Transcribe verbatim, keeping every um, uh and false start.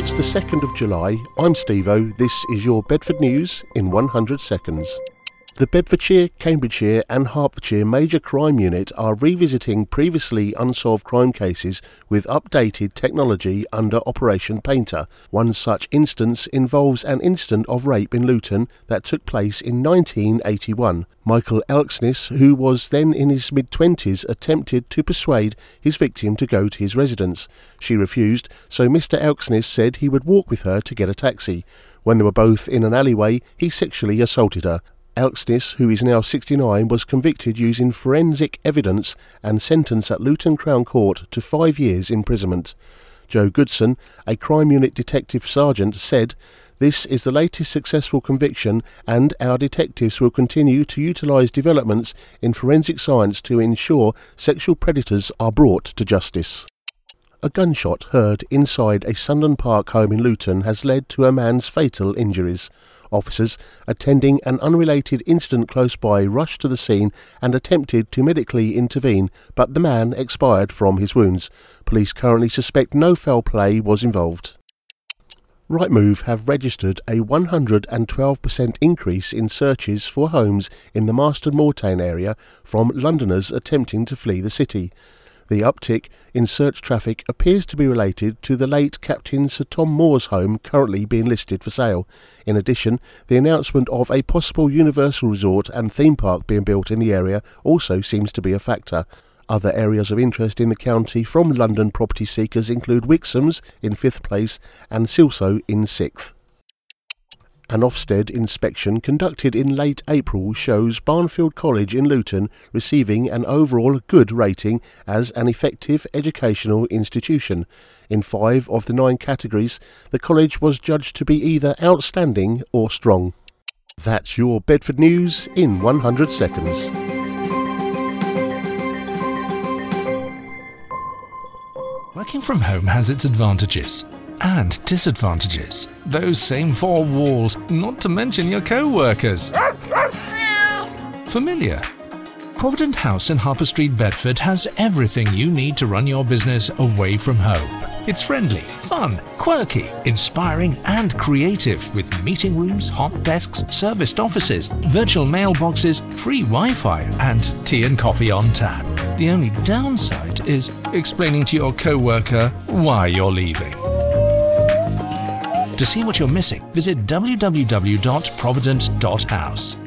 It's the second of July. I'm Steve-O. This is your Bedford News in one hundred seconds. The Bedfordshire, Cambridgeshire and Hertfordshire Major Crime Unit are revisiting previously unsolved crime cases with updated technology under Operation Painter. One such instance involves an incident of rape in Luton that took place in nineteen eighty-one. Michael Elksnis, who was then in his mid-twenties, attempted to persuade his victim to go to his residence. She refused, so Mister Elksnis said he would walk with her to get a taxi. When they were both in an alleyway, he sexually assaulted her. Elksnis, who is now sixty-nine, was convicted using forensic evidence and sentenced at Luton Crown Court to five years imprisonment. Joe Goodson, a crime unit detective sergeant, said, "This is the latest successful conviction and our detectives will continue to utilise developments in forensic science to ensure sexual predators are brought to justice." A gunshot heard inside a Sunderland Park home in Luton has led to a man's fatal injuries. Officers attending an unrelated incident close by rushed to the scene and attempted to medically intervene, but the man expired from his wounds. Police currently suspect no foul play was involved. Rightmove have registered a one hundred twelve percent increase in searches for homes in the Marston Mortain area from Londoners attempting to flee the city. The uptick in search traffic appears to be related to the late Captain Sir Tom Moore's home currently being listed for sale. In addition, the announcement of a possible Universal Resort and theme park being built in the area also seems to be a factor. Other areas of interest in the county from London property seekers include Wixham's in fifth place and Silsoe in sixth. An Ofsted inspection conducted in late April shows Barnfield College in Luton receiving an overall good rating as an effective educational institution. In five of the nine categories, the college was judged to be either outstanding or strong. That's your Bedford News in one hundred seconds. Working from home has its advantages and disadvantages. Those same four walls, not to mention your co-workers. Familiar? Provident House in Harper Street, Bedford has everything you need to run your business away from home. It's friendly, fun, quirky, inspiring and creative with meeting rooms, hot desks, serviced offices, virtual mailboxes, free Wi-Fi and tea and coffee on tap. The only downside is explaining to your co-worker why you're leaving. To see what you're missing, visit w w w dot provident dot house.